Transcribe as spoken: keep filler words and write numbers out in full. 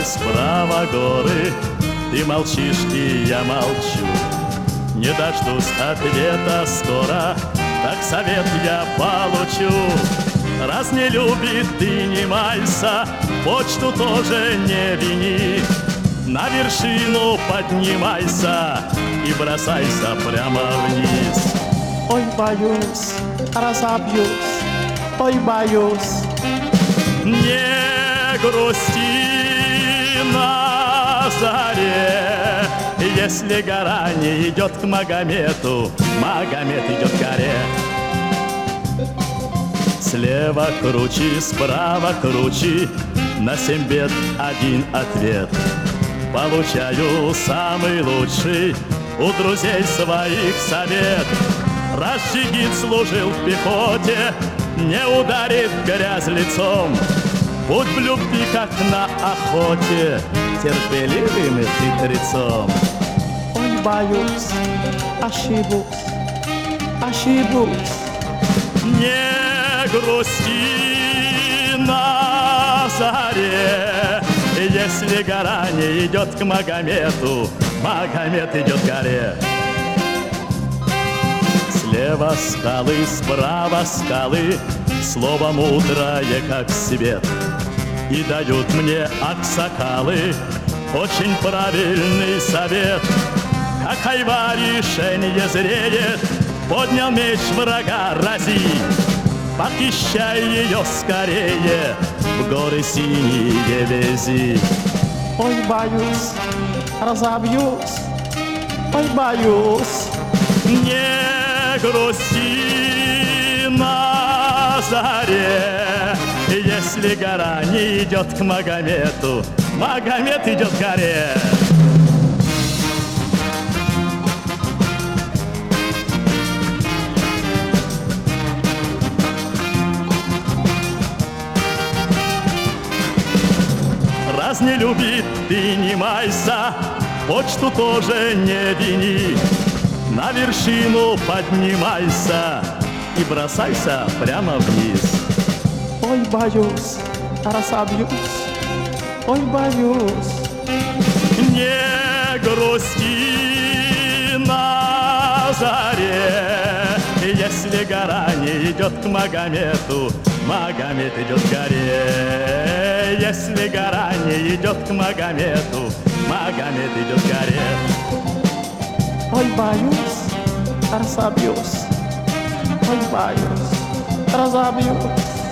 справа горы, ты молчишь, и я молчу. Не дождусь ответа скоро, так совет я получу. Раз не любит, ты не майся, почту тоже не вини. На вершину поднимайся и бросайся прямо вниз. Ой, боюсь, разобьюсь, ой, боюсь. Не грусти на заре, если гора не идет к Магомету, Магомет идет к горе. Слева кручи, справа кручи, на семь бед один ответ. Получаю самый лучший у друзей своих совет. Раз джигит служил в пехоте, не ударит грязь лицом. Будь в любви, как на охоте, терпеливым и хитрецом. Ой, боюсь, ошибусь, ошибусь. Не грусти на заре, если гора не идет к Магомету, Магомет идет к горе. Слева скалы, справа скалы, слово мудрое, как свет. И дают мне аксакалы очень правильный совет. Как айва решение зреет, поднял меч врага рази. Похищай ее скорее, в горы синие вези. Ой, боюсь, разобьюсь, ой, боюсь. Не грусти на заре, если гора не идет к Магомету, Магомет идет к горе. Раз не любит, ты не майся, почту тоже не вини. На вершину поднимайся и бросайся прямо вниз. Ой, боюсь, разобьюсь, ой, боюсь. Не грусти на заре, если гора не идет к Магомету, Магомет идет к горе. Если гора не идет к Магомету, Магомет идет к горе. Ой, боюсь, разобьюсь, ой, боюсь, разобьюсь.